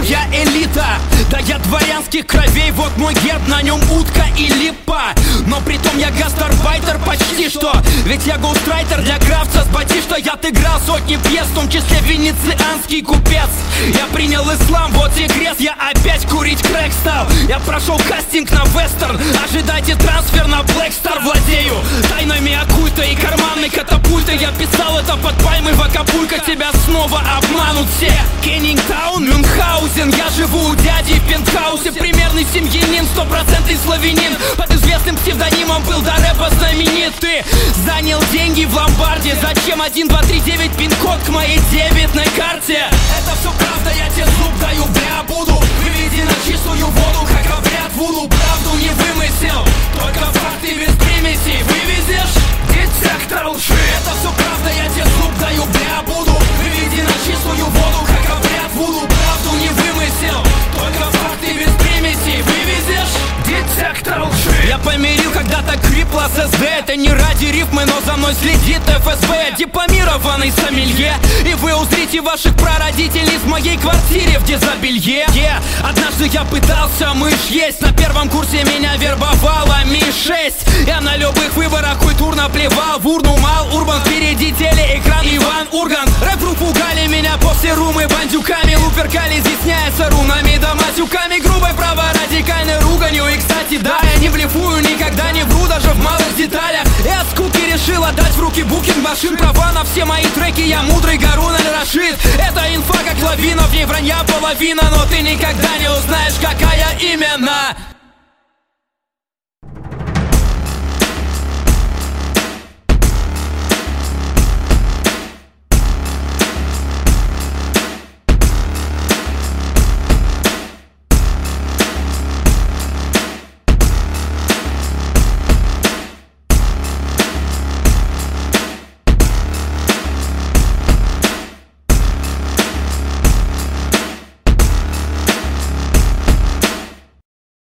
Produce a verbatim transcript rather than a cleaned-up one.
я элита. Да я дворянских кровей, вот мой герб, на нем утка и липа. Но притом я гастарбайтер почти что. Ведь я гоустрайтер для крафта с батишта. Я отыграл сотни пьес, в том числе венецианский купец. Я принял ислам, вот и крест. Я опять курить крэк стал. Я прошел кастинг на вестерн. Ожидайте трансфер на Blackstar. Владею тайнами оккульта и карманной катапультой. Я писал это под пальмой в Акапулько. Тебя снова обманут все. Кеннингтаун, Мюнхгаузен. Я живу у дяди в пентхаусе. Примерный семьянин, стопроцентный славянин. Под известным псевдонимом был до рэпа знаменитый. Занял деньги в ломбарде. Зачем один, два, три, девять пин-код к моей дебетной карте? Это все правда, я тебе зуб даю, бля, буду выведи на чистую воду, как обряд вуду. Правду не вымысел, только факты без примесей. Вывезешь детектор лжи. Это все правда, я тебе зуб даю, бля, буду выведи на чистую воду, как обряд вуду. Правду не вымысел, только факты без примесей. Вывезешь детектор лжи. Я помирил когда-то крипла с эс дэ. Это не ради рифмы, но за мной следит эф эс бэ. Дипломированный сомелье. И вы узрите ваших прародителей в моей квартире в дезобелье. yeah. Однажды я пытался мышь есть. На первом курсе меня вербовала ми шесть. Я на любых выборах культурно плевал в урну. Мал урбан, впереди телеэкран Иван Ургант. Рэп-групп пугали меня после румы бандюками. Луперкали, изъясняется рунами да матюками. Грубой праворадикальной руганью. И кстати, да, я не блефую, никогда не вру, даже в малых деталях. Я от скуки решил отдать в руки букинг машин. Права на все мои треки, я мудрый Гарун Аль-Рашид. Это инфа как лавина, в ней вранья половина. Но ты никогда не узнаешь, какая именно.